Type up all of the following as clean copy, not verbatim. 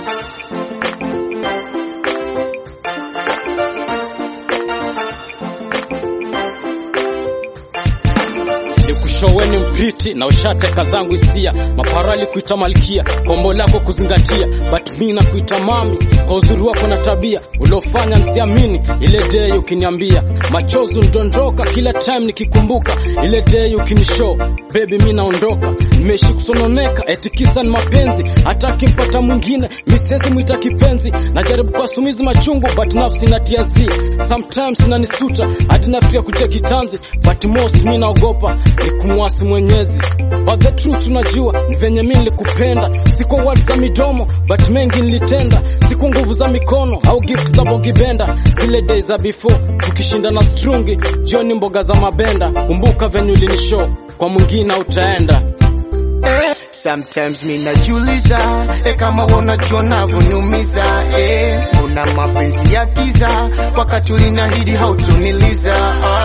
Showeni mpiti na ushateka zangu hisia, maparali kuita malkia, kombo lako kuzingatia, but mimi na kuita mami, kwa uzuri wako na tabia, ulofanya nisiamini, ile day ukiniambia, machozi ndondoka kila time nikikumbuka, ile day ukinishow, baby mimi naondoka, nimeishi kusononeka, eti kisa ni mapenzi, hata kimpata mwingine, misezi muita kipenzi, najaribu kuasumizi machungu, but nafsi na tiazi, sometimes inanisuta, hadi nafikiria kutia kitanzi, but most mimi naogopa, kumwasi Mwenyezi. But the truth unajua ni venye mimi nilikupenda, siko words za midomo but mengi nilitenda, siko nguvu za mikono au gift za bogibenda, zile days za before tukishinda na strungi, jioni mboga za mabenda, kumbuka venye ulinishow kwa mwingine utaenda. Sometimes mimi najiuliza kama unajua navuniumiza, una mapenzi ya kiza wakati uliniahidi hautuniliza.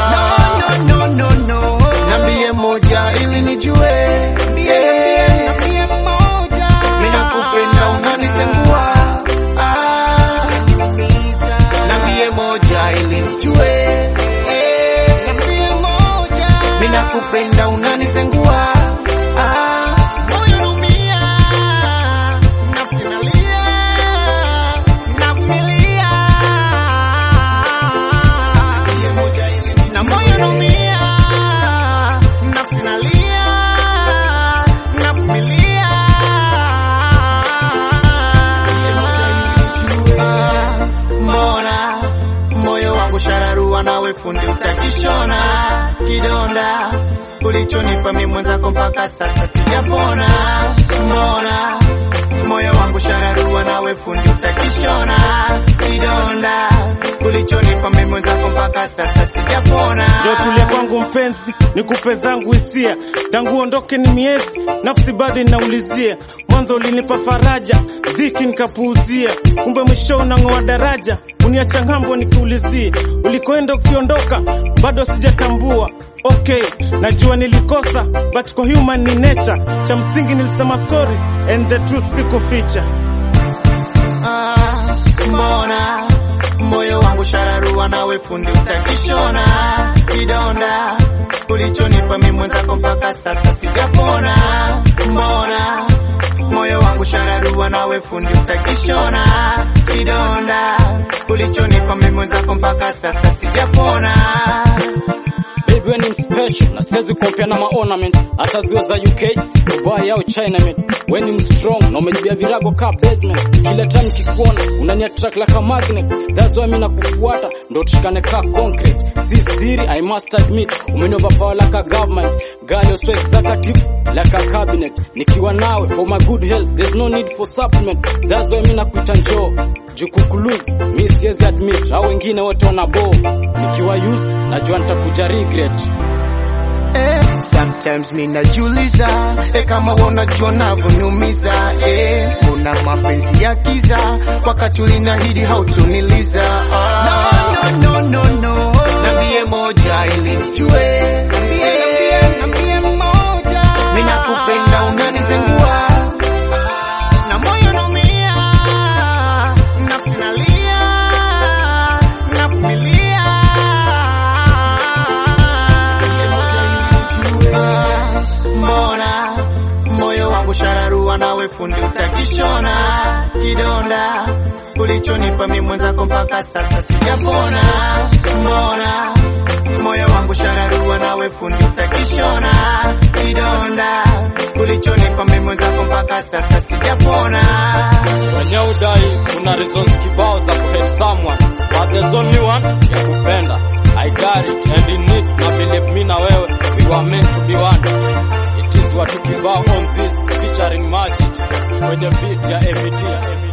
No. Nambie moja ili nijue, nambie moja. Mimi nakupenda unanisengua, nambie moja ili nijue, nambie moja. Mimi nakupenda unanisengua. Nawe fundi utakishona, kidonda ulichonipa mimi mwenzako mpaka sasa sijapona. Mbona moyo wangu shararua, nawe fundi utakishona, kidonda ulichonipa mimi mwenzako mpaka sasa sijapona. Ndio tulia kwangu mpenzi, nikupe zangu hisia, tangu ondoke ni miezi, nafsi bado inaulizia, mwanzo ulinipa faraja, dhiki nikapuuzia, kumbe mwisho unang'oa daraja, uniacha ngambo nikiulizie, ulikoenda ukiondoka bado sijatambua. Okay, najua nilikosa but kwa human ni nature, cha msingi nilisema sorry and the truth sikuficha. Mbona moyo wangu shararua, nawe fundi utakishona, kidonda ulichonipa mimi mwenzako mpaka sasa sijapona. Mbona moyo wangu shararua, nawe fundi utakishona, kidonda ulichonipa mimi mwenzako mpaka sasa sijapona. Baby when I'm special, na siwezi compare na ma-ornament, hata ziwe za UK, Dubai au China mate. When I'm strong, na umejibia virago ka basement, kila time kikuona, unani-attract like a magnet, that's why mimi nakufuata, ndo tushikane ka concrete, si siri, I must admit, umenoverpower like a government, girl you're so executive, like a cabinet, nikiwa nawe, for my good health, there's no need for supplement, that's why mimi nakuita njoo, jukukuluzi, mimi siwezi admit, au wengine wote wanabo, nikiwa use, najua nitakuja regret. Sometimes mimi najiuliza kama unajua navuniumiza, una mapenzi ya kiza wakati uliniahidi hautuniliza. No. Nambie moja ili nijue, nambie moja. Mimi nakupenda unanisengua, na moyo unaumia, nafsi inalia, navumilia. Mbona moyo wangu shararua, nawe fundi utakishona, kidonda ulichonipa mimi mwenzako mpaka sasa sijapona. Mbona moyo wangu shararua, nawe fundi utakishona, kidonda ulichonipa mimi mwenzako mpaka sasa sijapona. Wenye udai kuna reasons kibao za kuhate someone, but there's only one ya kupenda. I got it and in it, na believe me na wewe, we were meant to be one. It is what you kibao on this, featuring Magic, kwenye beat ya MT.